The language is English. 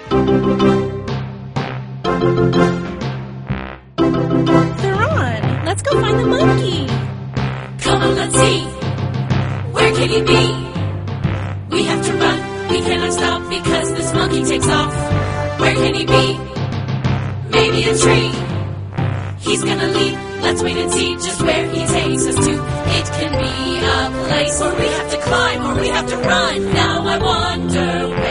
Theron, let's go find the monkey. Come on, let's see. Where can he be? We have to run. We cannot stop because this monkey takes off. Where can he be? Maybe a tree. He's gonna leap. Let's wait and see just where he takes us to. It can be a place where we have to climb or we have to run. Now I wonder where